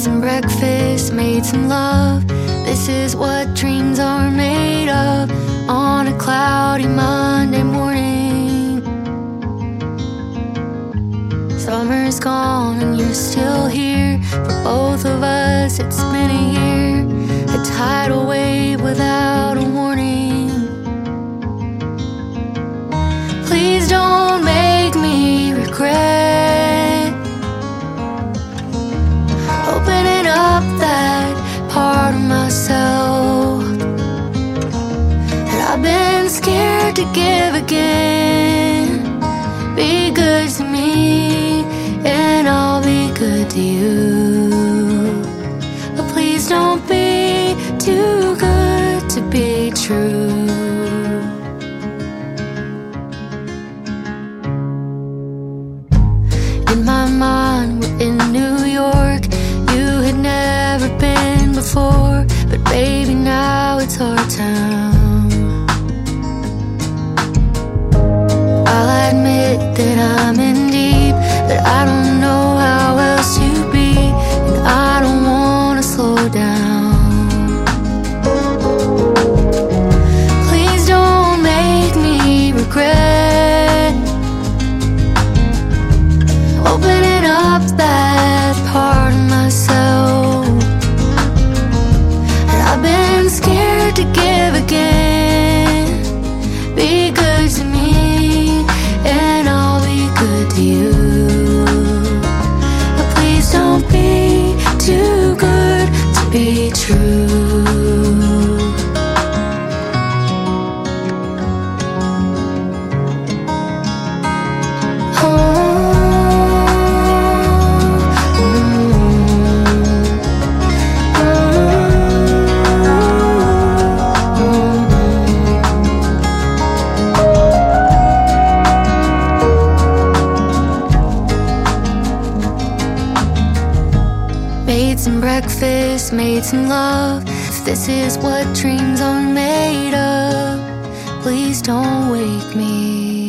some breakfast, made some love. This is what dreams are made of. On a cloudy Monday morning, summer's gone and you're still here. For both of us it's been a year, a tidal wave without a warning. Please don't make me regret opening up that part of myself that I've been scared to give again. Be good to me and I'll be good to you, but please don't be too good to be true. In my mind, we're in New York. You had never been before, but baby, now it's our town. I'll admit that I'm in deep, but I don't know how else to be, and I don't wanna slow down. Please don't make me regret opening up that part of myself that I've been scared to give again. Be good to me and I'll be good to you, but please don't be too good to be true. Made some breakfast, made some love. If this is what dreams are made of, please don't wake me.